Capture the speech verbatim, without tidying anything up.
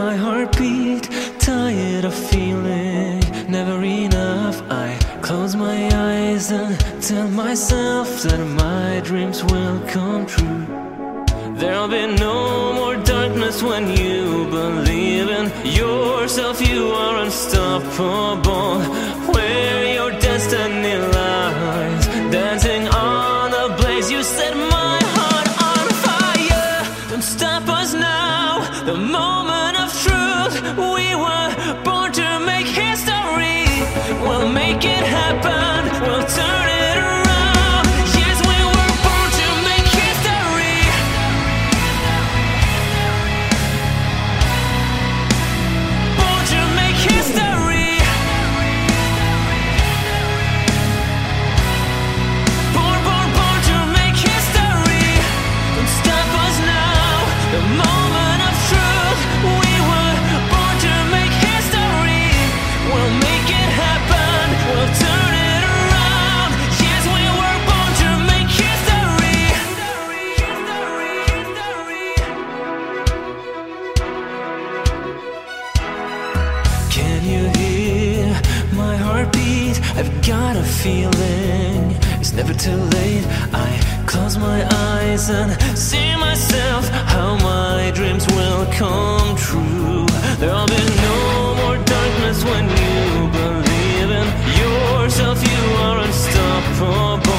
my heartbeat, tired of feeling never enough. I close my eyes and tell myself that my dreams will come true. There'll be no more darkness when you believe in yourself. You are unstoppable, where your destiny lies, dancing on a blaze. You set my heart on fire. Don't stop us now, the moment of truth. We were born to make history. We'll make it happen, we'll turn it around. Yes, we were born to make history. Born to make history. Born, born, born to make history. Don't stop us now, the moment of truth. We were born to make history. We'll make it happen, we'll turn it around. Yes, we were born to make history. Can you hear my heartbeat? I've got a feeling it's never too late. I close my eyes and see myself, how my dreams will come true. There'll be no more darkness when you believe in yourself. You are unstoppable.